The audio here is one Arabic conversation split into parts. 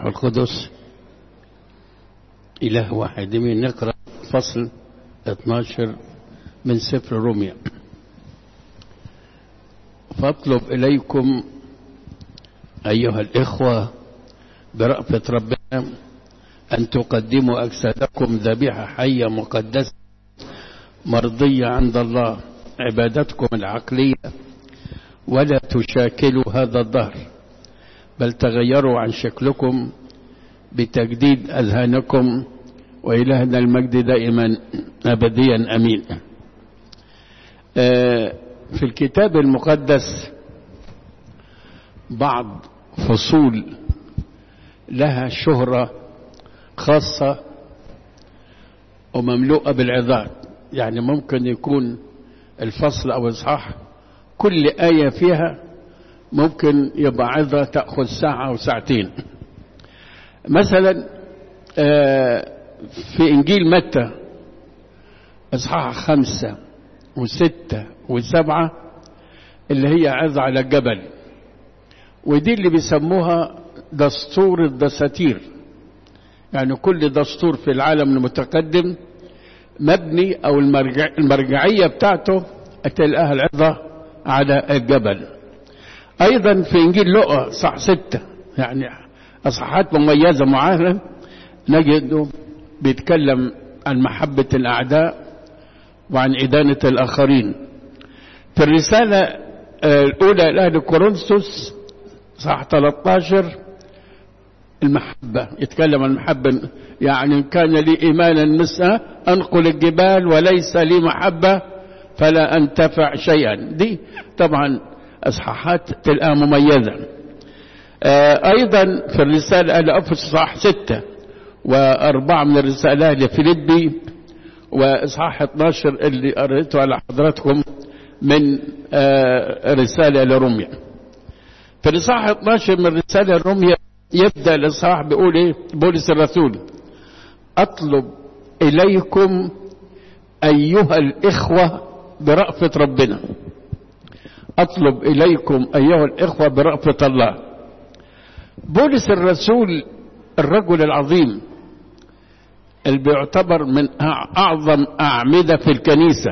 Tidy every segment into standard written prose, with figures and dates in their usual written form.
والروح القدس إله واحد. من نقرأ فصل 12 من سفر روميا. فاطلب إليكم أيها الإخوة برأفة ربنا أن تقدموا أجسادكم ذبيحة حية مقدسة مرضية عند الله عبادتكم العقلية، ولا تشاكلوا هذا الدهر، بل تغيروا عن شكلكم بتجديد أذهانكم، وإلهنا المجد دائما أبديا أمين. في الكتاب المقدس بعض فصول لها شهرة خاصة ومملوءة بالعظات. يعني ممكن يكون الفصل أو الإصحاح كل آية فيها ممكن يبقى عظة تأخذ ساعة أو ساعتين. مثلا في إنجيل متى إصحاح 5 و6 و7 اللي هي عظة على الجبل، ودي اللي بيسموها دستور الدساتير. يعني كل دستور في العالم المتقدم مبني أو المرجعية بتاعته تلاقيها العظة على الجبل. أيضا في إنجيل لوقا صح 6 يعني أصحاحات مميزة معاها نجده بيتكلم عن محبة الأعداء وعن إدانة الآخرين. في الرسالة الأولى لأهل كورنثوس صح 13 المحبة، يتكلم عن المحبة. يعني كان لي إيمانا مثل أنقل الجبال وليس لي محبة فلا أنتفع شيئا. دي طبعا أصحاحات تلقاها مميزة. أيضا في الرسالة إلى أفسس صح 6 و4 من الرسالة لفيليبي، وإصحاح 12 اللي قريته على حضراتكم من رسالة لروميا. في الإصحاح 12 من رسالة روميا يبدأ الإصحاح بيقول إيه بولس الرسول: أطلب إليكم أيها الإخوة برأفة ربنا. أطلب إليكم أيها الإخوة برأفة الله. بولس الرسول الرجل العظيم اللي بيعتبر من أعظم أعمدة في الكنيسة،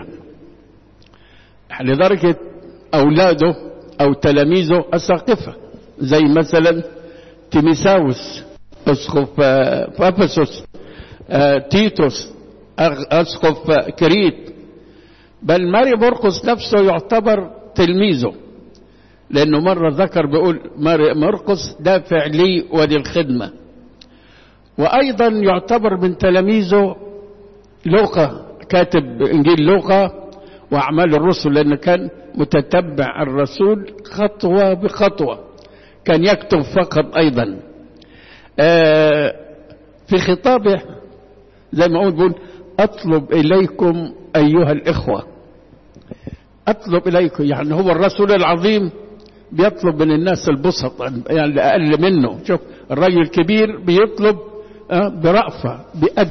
لدرجة أولاده أو تلاميذه أساقفة، زي مثلا تيميساوس أسقف أفسس، تيتوس أسقف كريت، بل ماري مرقس نفسه يعتبر تلميذه، لأنه مرة ذكر بيقول ماري مرقس دافع لي وللخدمة. وأيضا يعتبر من تلاميذه لوقا كاتب إنجيل لوقا وأعمال الرسل، لأنه كان متتبع الرسول خطوة بخطوة، كان يكتب فقط. أيضا في خطابه زي ما أقول أطلب إليكم أيها الإخوة. أطلب إليكم يعني هو الرسول العظيم بيطلب من الناس البسط، يعني الأقل منه. شوف الرجل الكبير بيطلب برأفة بأدب،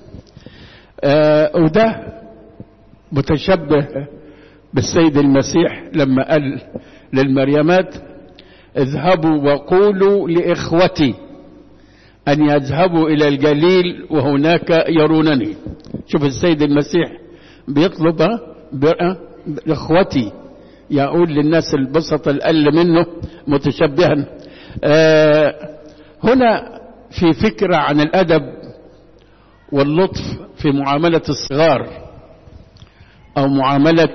وده متشبه بالسيد المسيح لما قال للمريمات: اذهبوا وقولوا لإخوتي أن يذهبوا إلى الجليل وهناك يرونني. شوف السيد المسيح بيطلب لإخوتي، يقول للناس البسط الأقل منه متشبها. هنا في فكرة عن الأدب واللطف في معاملة الصغار أو معاملة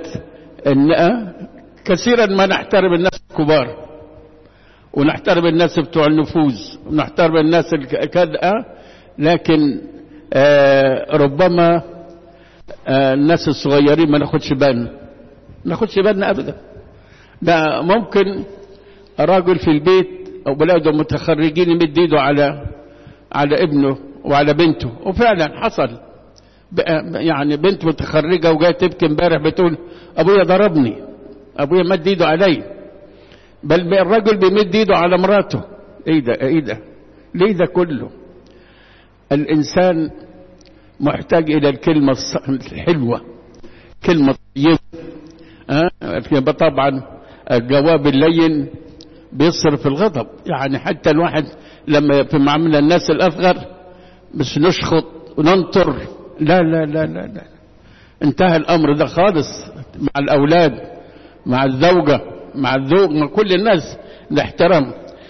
كثيرا ما نحترم الناس الكبار ونحترم الناس بتوع النفوذ ونحترم الناس كذا، لكن ربما الناس الصغيرين ما ناخدش بالنا أبدا. ده ممكن راجل في البيت أو بلاده متخرجين يمد ايده على ابنه وعلى بنته، وفعلا حصل. يعني بنت متخرجة وجاية تبكي امبارح بتقول أبويا ضربني، أبويا مد ايده علي، بل الرجل بيمد ايده على مراته. ايه ده ليه ده كله؟ الإنسان محتاج إلى الكلمة الحلوة، كلمة طيبة. طبعا الجواب اللين بيصرف الغضب. يعني حتى الواحد لما في معاملة الناس الأصغر مش نشخط وننطر، لا لا لا لا لا، انتهى الأمر ده خالص. مع الأولاد، مع الزوجة، مع الزوج، مع كل الناس نحترم.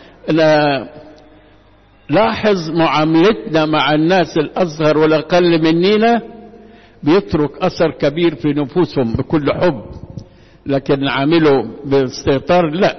لاحظ معاملتنا مع الناس الأصغر والأقل مننا بيترك أثر كبير في نفوسهم بكل حب، لكن نعامله باستهتار لا.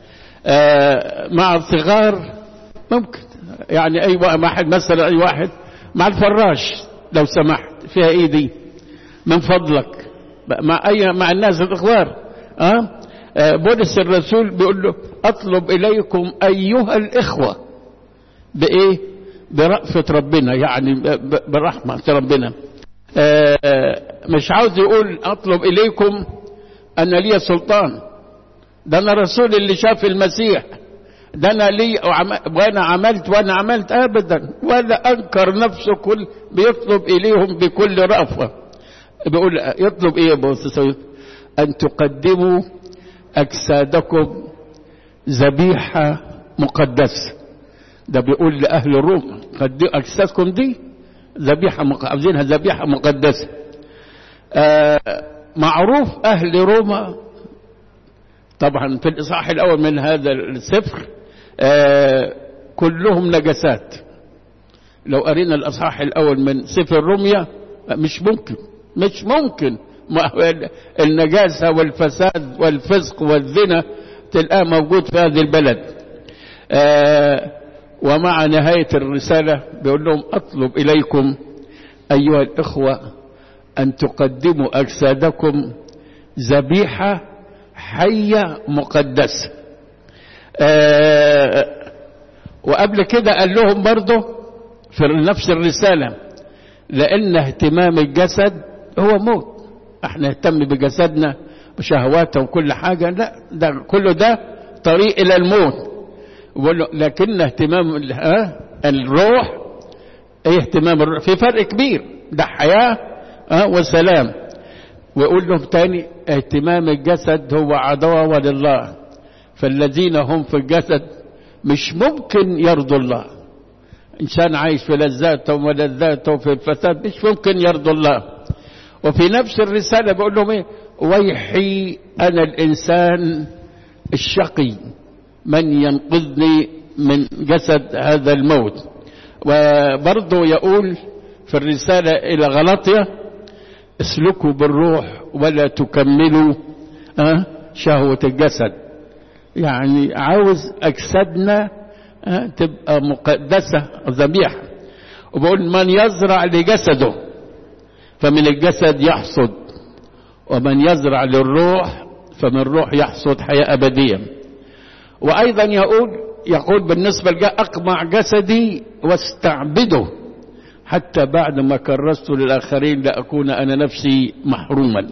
مع الصغار ممكن يعني أي واحد مثلا، أي واحد مع الفراش لو سمحت فيها إيدي من فضلك، مع الناس الأخبار. بولس الرسول بيقول له أطلب إليكم أيها الإخوة بإيه؟ برأفة ربنا، يعني برحمة ربنا. مش عاوز يقول أطلب إليكم أنا لي سلطان، ده أنا رسول اللي شاف المسيح، ده أنا لي وأنا عملت أبدا، ولا أنكر نفسه. كل بيطلب إليهم بكل رأفة. بيقول يطلب إيه يا بولس؟ أن تقدموا أجسادكم ذبيحة مقدسة. ده بيقول لأهل روما قدموا أجسادكم دي ذبيحة، عاوزينها ذبيحة مقدسة. معروف أهل روما طبعا في الإصحاح الأول من هذا السفر كلهم نجسات. لو قرينا الإصحاح الأول من سفر روميا مش ممكن النجاسة والفساد والفسق والزنا تلقاه موجود في هذه البلد. ومع نهاية الرسالة بيقول لهم أطلب إليكم أيها الإخوة أن تقدموا أجسادكم ذبيحة حية مقدسة. وقبل كده قال لهم برضه في نفس الرسالة لأن اهتمام الجسد هو موت. احنا نهتم بجسدنا بشهواته وكل حاجة، لا، ده كله ده طريق إلى الموت. لكن اهتمام الروح، ايه اهتمام الروح؟ في فرق كبير، ده حياة وسلام. ويقول لهم تاني اهتمام الجسد هو عداوة لله، فالذين هم في الجسد مش ممكن يرضوا الله. إنسان عايش في لذاته ولذاته في الفساد مش ممكن يرضوا الله. وفي نفس الرسالة بيقول لهم ايه؟ ويحي أنا الإنسان الشقي من ينقذني من جسد هذا الموت. وبرضه يقول في الرسالة إلى غلاطيا اسلكوا بالروح ولا تكملوا شهوة الجسد. يعني عاوز أجسادنا تبقى مقدسة ذبيحة. وبقول من يزرع لجسده فمن الجسد يحصد، ومن يزرع للروح فمن الروح يحصد حياة أبدية. وأيضا يقول بالنسبة أقمع جسدي واستعبده حتى بعد ما كرست للآخرين لا أكون أنا نفسي محروما.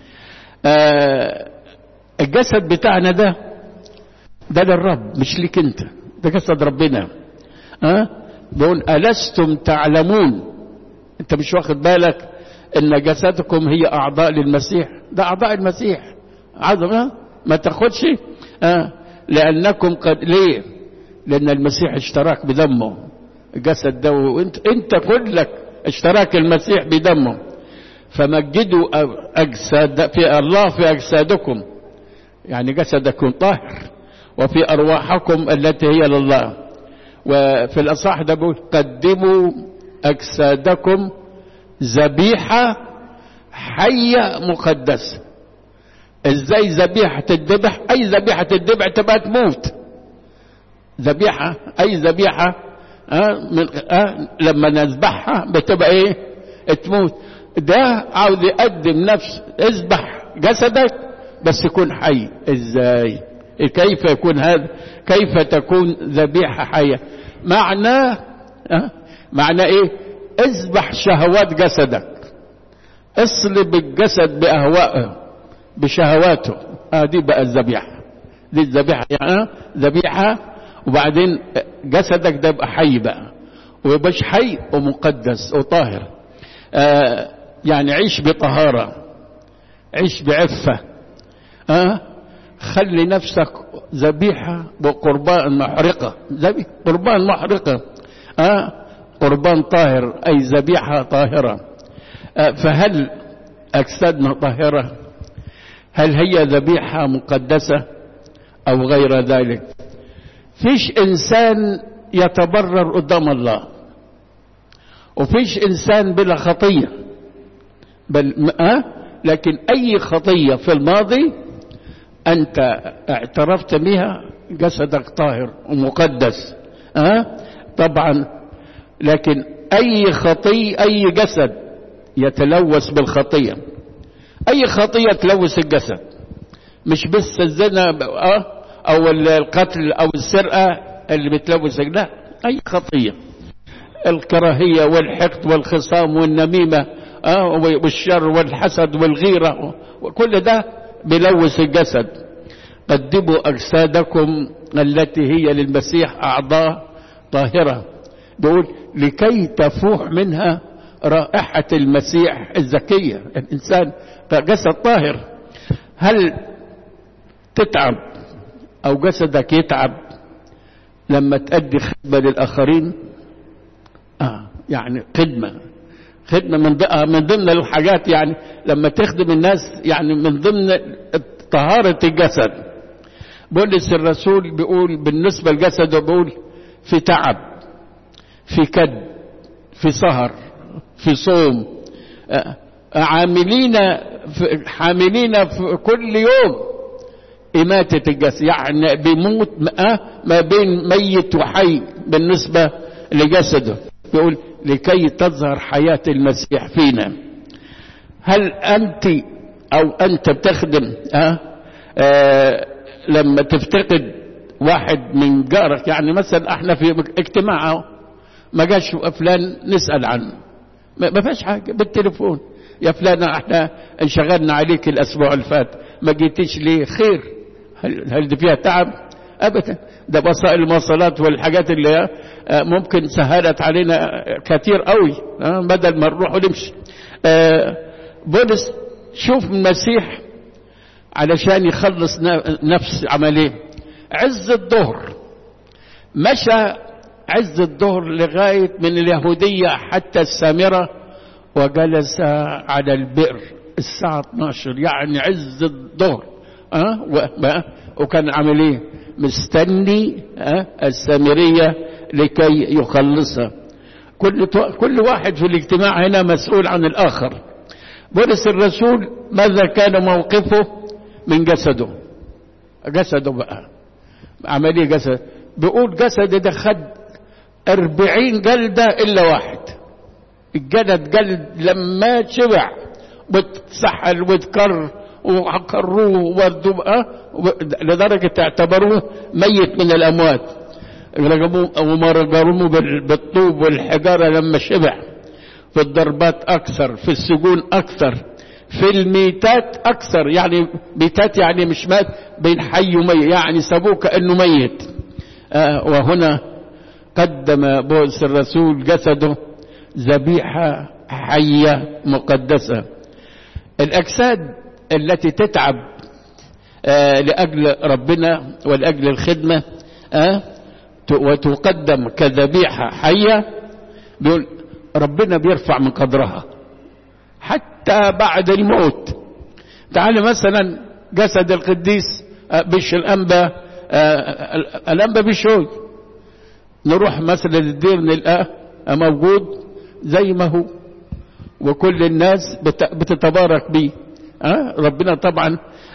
الجسد بتاعنا ده للرب مش لك انت، ده جسد ربنا. بيقول ألستم تعلمون؟ انت مش واخد بالك ان جسدكم هي أعضاء للمسيح؟ ده أعضاء المسيح عظم. ما تاخدش لأنكم ليه؟ لأن المسيح اشتراك بدمه الجسد ده، وانت كلك اشتراك المسيح بدمه. فمجدوا أجساد في الله في أجسادكم، يعني جسدكم طاهر، وفي أرواحكم التي هي لله. وفي الأصحاح ده بيقول قدموا أجسادكم ذبيحة حية مقدسة. ازاي ذبيحة تذبح؟ أي ذبيحة تذبح تبقى تموت. ذبيحة أي ذبيحة لما نذبحها بتبقى ايه؟ تموت. ده عاوز يقدم نفس، اذبح جسدك بس يكون حي. ازاي؟ كيف يكون هذا؟ كيف تكون ذبيحة حية؟ معناه ايه؟ اذبح شهوات جسدك، اصلب الجسد بأهوائه بشهواته. دي بقى الذبيحة، دي الذبيحة ذبيحة. وبعدين جسدك ده يبقى حي بقى، ويبقاش حي ومقدس وطاهر. يعني عيش بطهارة، عيش بعفة. خلي نفسك ذبيحة وقربان محرقة، قربان محرقة، قربان طاهر، أي ذبيحة طاهرة. فهل أجسادنا طاهرة؟ هل هي ذبيحة مقدسة أو غير ذلك؟ فيش إنسان يتبرر قدام الله، وفيش إنسان بلا خطية، بل لكن أي خطية في الماضي أنت اعترفت بها، جسدك طاهر ومقدس. طبعا، لكن أي خطية، أي جسد يتلوث بالخطية، أي خطية تلوث الجسد، مش بس الزنا أو القتل أو السرقة اللي بتلوث، لا، أي خطية، الكراهية والحقد والخصام والنميمة والشر والحسد والغيرة، وكل ده بيلوث الجسد. قدموا أجسادكم التي هي للمسيح أعضاء طاهرة، بيقول لكي تفوح منها رائحة المسيح الزكية. الإنسان جسد طاهر. هل تتعب أو جسدك يتعب لما تأدي خدمة للآخرين؟ يعني خدمة من ضمن الحاجات، يعني لما تخدم الناس، يعني من ضمن طهارة الجسد. بولس الرسول بيقول بالنسبة لجسده، بيقول في تعب، في كد، في سهر، في صوم، حاملين في كل يوم إماتة الجسد، يعني بيموت ما بين ميت وحي بالنسبة لجسده. بيقول لكي تظهر حياة المسيح فينا. هل أنت أو أنت بتخدم لما تفتقد واحد من جارك، يعني مثلا احنا في اجتماع ما جاش فلان نسأل عنه، ما فيش حاجة، بالتليفون يا فلان احنا انشغلنا عليك الأسبوع اللي فات، ما جيتيش ليه؟ خير. هل دي فيها تعب؟ أبدا. ده وسائل المواصلات والحاجات اللي ممكن سهلت علينا كتير قوي، بدل ما نروح ونمشي. بولس شوف المسيح علشان يخلص نفس عمليه، عز الظهر مشى، عز الظهر لغاية من اليهودية حتى السامرة، وجلس على البئر الساعة 12، يعني عز الظهر. وكان عامل ايه؟ مستني السامرية لكي يخلصها. كل واحد في الاجتماع هنا مسؤول عن الآخر. بولس الرسول ماذا كان موقفه من جسده بقى، عملية جسد. بيقول جسد ده خد 40 جلدة إلا واحد، الجلد جلد لما شبع واتسحل واتكر وعقروه وردوه لدرجة اعتبروه ميت من الأموات، وما رجروه بالطوب والحجارة لما شبع. في الضربات أكثر، في السجون أكثر، في الميتات أكثر، يعني ميتات يعني مش مات، بين حي وميت، يعني سابوه كأنه ميت. وهنا قدم بولس الرسول جسده ذبيحة حية مقدسة. الأجساد التي تتعب لأجل ربنا ولأجل الخدمة وتقدم كذبيحة حية، بيقول ربنا بيرفع من قدرها حتى بعد الموت. تعال مثلا جسد القديس بش الأنبا بشوي، نروح مثلا الدير نلقاه موجود زي ما هو، وكل الناس بتتبارك بيه. ربنا طبعا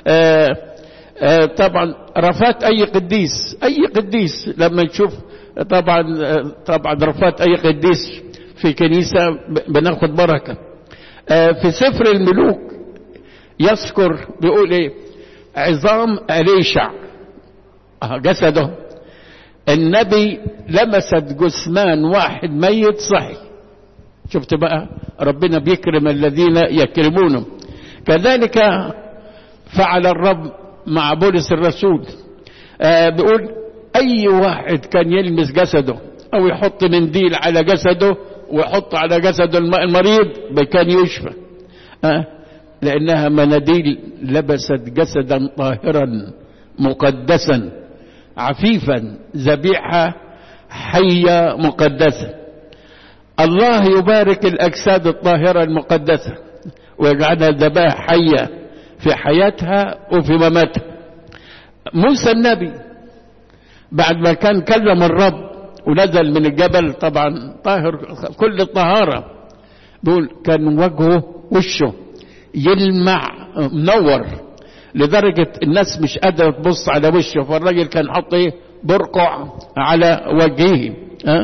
طبعا رفات اي قديس لما نشوف طبعا رفات اي قديس في كنيسة بناخد بركة. في سفر الملوك يذكر بيقول ايه؟ عظام أليشع جسده، النبي لمست جثمان واحد ميت صحي. شفت بقى ربنا بيكرم الذين يكرمونه. كذلك فعل الرب مع بولس الرسول. بيقول اي واحد كان يلمس جسده او يحط منديل على جسده ويحط على جسده المريض كان يشفى، لانها مناديل لبست جسدا طاهرا مقدسا عفيفا، ذبيحة حية مقدسة. الله يبارك الأجساد الطاهرة المقدسة ويجعلها ذبائح حية في حياتها وفي مماتها. موسى النبي بعد ما كان كلم الرب ونزل من الجبل، طبعا طاهر كل الطهارة، بيقول كان وشه يلمع منور لدرجة الناس مش قادرة تبص على وشه، فالراجل كان حط برقع على وجهه.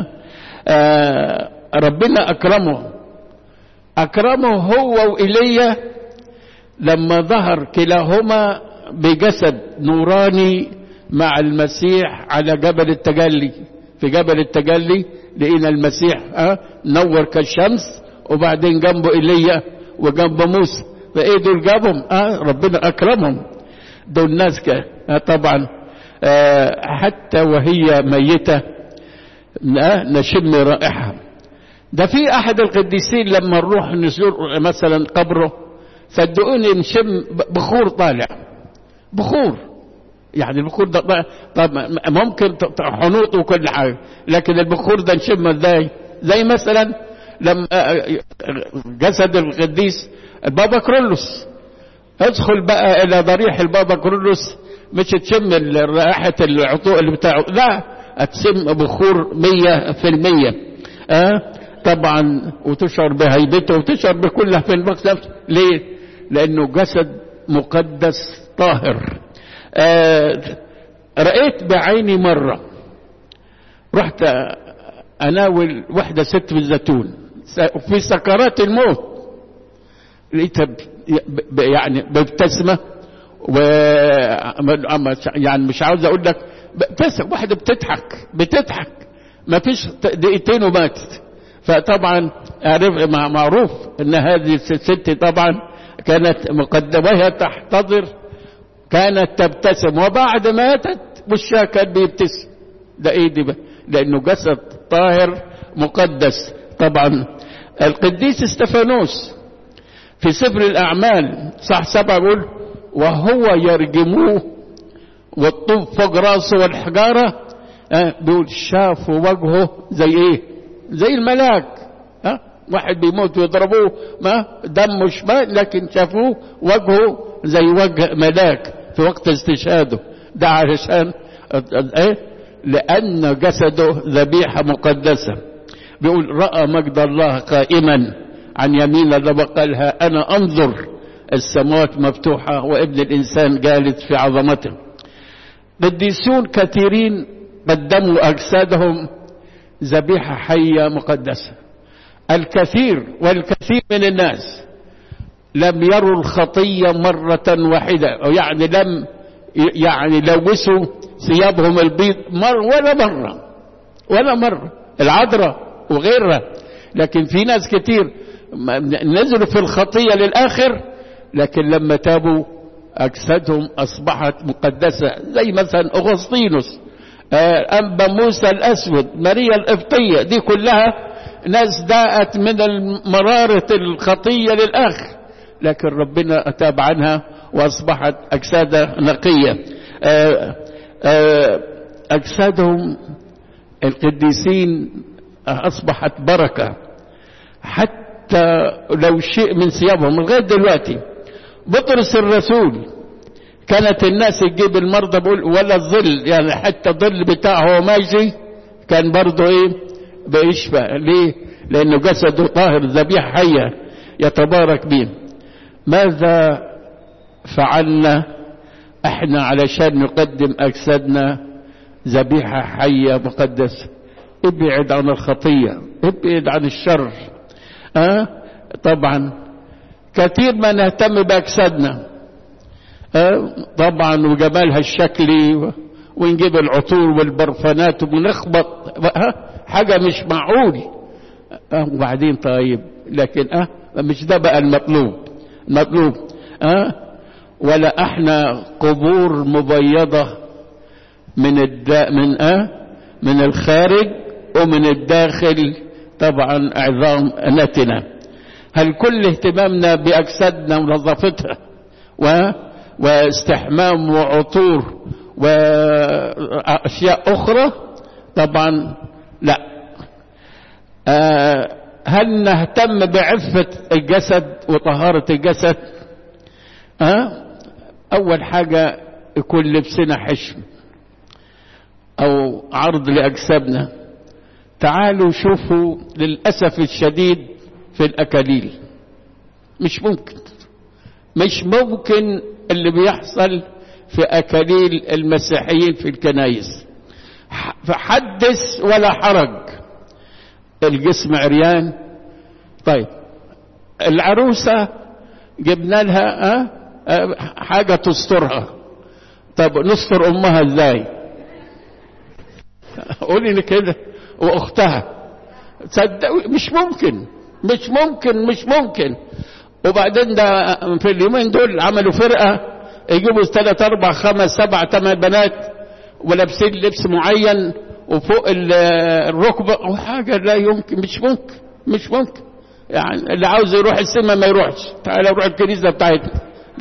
ربنا أكرمه هو وإيليا لما ظهر كلاهما بجسد نوراني مع المسيح على جبل التجلي. في جبل التجلي لقينا المسيح نور كالشمس، وبعدين جنبه إيليا وجنبه موسى. فايه دول جابهم؟ ربنا أكرمهم. دول ناس طبعا حتى وهي ميتة نشم رائحة. ده في أحد القديسين لما نروح نزور مثلا قبره، صدقوني نشم بخور طالع، بخور. يعني البخور ده طب ممكن حنوط وكل حاجة، لكن البخور ده نشم ازاي؟ زي مثلا لما جسد القديس البابا كرولوس، ادخل بقى الى ضريح البابا كرولوس، مش تشم رائحة العطور اللي بتاعه، لا، هتشم بخور 100%. طبعا وتشعر بهيبته وتشعر بكلها في الوقت نفسه. ليه؟ لانه جسد مقدس طاهر. رأيت بعيني مرة، رحت اناول واحدة ست بالزيتون في سكرات الموت، لقيتها يعني بابتسمة، يعني مش عاوز اقول لك بتبتسم، واحدة بتضحك ما فيش دقيقتين وماتت. فطبعا معروف ان هذه الست طبعا كانت مقدمة، وهي تحتضر كانت تبتسم، وبعد ما ماتت وشها كان بيبتسم. ده ايه دي بقى؟ لانه جسد طاهر مقدس. طبعا القديس استفانوس في سفر الأعمال صح 7 يقول وهو يرجموه والطوب فوق راسه والحجارة، بيقول شافوا وجهه زي ايه؟ زي الملاك. واحد بيموت ويضربوه ما دمه شمال، لكن شافوه وجهه زي وجه ملاك في وقت استشهاده. ده علشان ايه؟ لأن جسده ذبيحة مقدسة. بيقول رأى مجد الله قائما عن يمين الرب، قالها أنا أنظر السماوات مفتوحة وابن الإنسان جالس في عظمته. قديسون كثيرين قدموا أجسادهم ذبيحة حية مقدسة. الكثير والكثير من الناس لم يروا الخطية مرة واحدة، أو يعني لم لوثوا ثيابهم البيض ولا مرة العذراء وغيرها. لكن في ناس كتير نزلوا في الخطية للآخر، لكن لما تابوا أجسادهم أصبحت مقدسة، زي مثلا أغسطينوس، أنبا موسى الأسود، ماريا القبطية، دي كلها ناس داءت من مرارة الخطية للآخر، لكن ربنا أتاب عنها وأصبحت أجسادها نقية. أجسادهم القديسين أصبحت بركة، حتى لو شيء من ثيابهم لغاية دلوقتي. بطرس الرسول كانت الناس تجيب المرضى بقول ولا الظل، يعني حتى الظل بتاعه ماشي كان برضه ايه؟ بيشفى. ليه؟ لأنه جسده طاهر ذبيحة حية يتبارك به. ماذا فعلنا احنا علشان نقدم أجسادنا ذبيحة حية مقدسة؟ ابعد عن الخطية، ابعد عن الشر. طبعا كثير ما نهتم بأجسادنا طبعا وجمالها الشكلي، ونجيب العطور والبرفانات ونخبط حاجة مش معقول. وبعدين طيب، لكن مش ده بقى المطلوب. ولا احنا قبور مبيضة من الخارج ومن الداخل طبعا عظام نتنة. هل كل اهتمامنا بأجسادنا ونظافتها واستحمام وعطور وأشياء أخرى طبعا لا. هل نهتم بعفة الجسد وطهارة الجسد؟ أول حاجة يكون لبسنا حشم أو عرض لأجسامنا. تعالوا شوفوا للأسف الشديد في الأكاليل، مش ممكن اللي بيحصل في أكاليل المسيحيين في الكنائس. فحدث ولا حرج، الجسم عريان. طيب العروسة جبنا لها حاجة تسترها، طب نستر أمها ازاي؟ قولي لي كده. وأختها، صدقوا مش ممكن. وبعدين ده في اليومين دول عملوا فرقة يجيبوا 3 4 5 7 8 بنات ولابسين لبس معين وفوق الركبة وحاجة لا يمكن. مش ممكن. يعني اللي عاوز يروح السينما ما يروحش، تعالى روح الكنيسة بتاعتنا.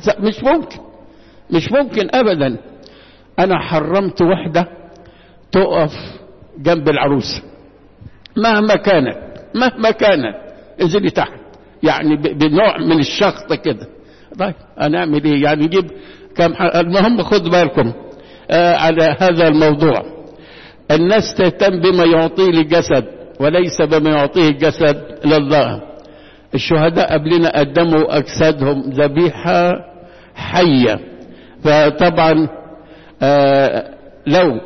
مش ممكن أبدا. أنا حرمت واحدة تقف جنب العروسة مهما كانت انزلي تحت، يعني بنوع من الشخط كده. طيب هنعمل ايه؟ يعني نجيب كم المهم خد بالكم على هذا الموضوع. الناس تهتم بما يعطيه للجسد وليس بما يعطيه الجسد لله. الشهداء قبلنا قدموا أجسادهم ذبيحة حية. فطبعا لو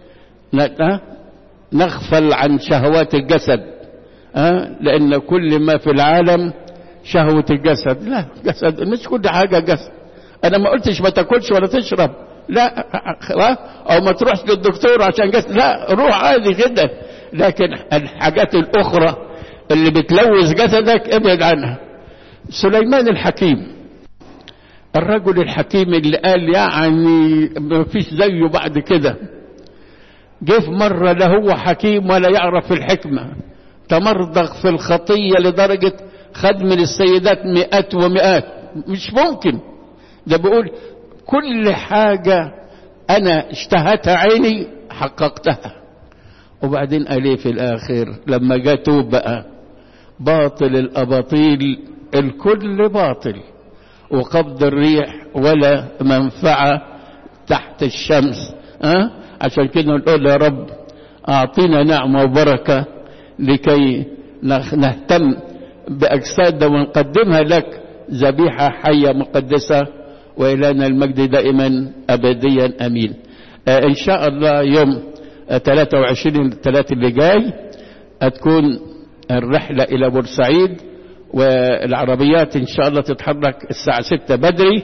نغفل عن شهوات الجسد، لأن كل ما في العالم شهوة الجسد. لا، جسد مش كل حاجة جسد. أنا ما قلتش ما تاكلش ولا تشرب، لا، أو ما تروحش للدكتور عشان جسد، لا، روح عادي جدا. لكن الحاجات الأخرى اللي بتلوث جسدك ابعد عنها. سليمان الحكيم، الرجل الحكيم اللي قال يعني ما فيش زيه بعد كده، جه في مرة لا هو حكيم ولا يعرف الحكمة، تمرضغ في الخطية لدرجة خد من السيدات مئات ومئات. مش ممكن. ده بيقول كل حاجة أنا اشتهتها عيني حققتها. وبعدين قال ايه في الآخر لما جاء توب بقى؟ باطل الأباطيل الكل باطل، وقبض الريح ولا منفعة تحت الشمس. عشان كده نقول يا رب أعطينا نعمة وبركة لكي نهتم بأجسادنا ونقدمها لك ذبيحة حية مقدسة، وإلينا المجد دائما أبديا أمين. إن شاء الله يوم 23/3 اللي جاي هتكون الرحلة إلى بورسعيد، والعربيات إن شاء الله تتحرك الساعة 6 بدري.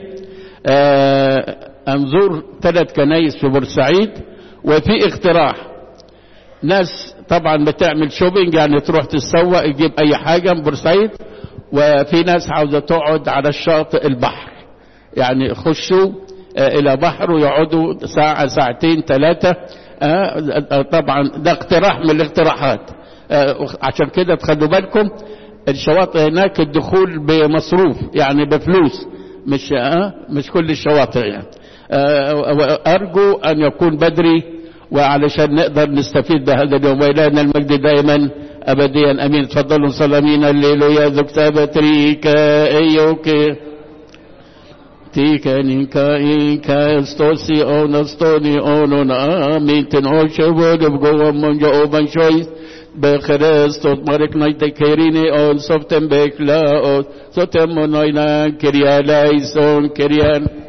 أنظر 3 كنايس في بورسعيد. وفي اقتراح، ناس طبعا بتعمل شوبينج، يعني تروح تتسوق تجيب أي حاجة من بورسعيد، وفي ناس عاوزة تقعد على الشاطئ البحر، يعني يخشوا إلى بحر ويقعدوا ساعة 2 3. طبعا ده اقتراح من الاقتراحات. عشان كده تخلوا بالكم الشواطئ هناك الدخول بمصروف، يعني بفلوس، مش كل الشواطئ يعني. أرجو أن يكون بدري وعلشان نقدر نستفيد بهذا اليوم. وإلهنا المجد دائما أبديا أمين. تفضلوا صلامين الليلويا ذكتابة تريكا أيوكي تيكا نيكا إيكا استوسي أو نستوني أو نونا ميتن أو شبود بقوة من جاوبان شويس بخريستوس مارك نايت كيريني أو سوفتن بكلا أو سوتم منوينا كريا لايسون كريان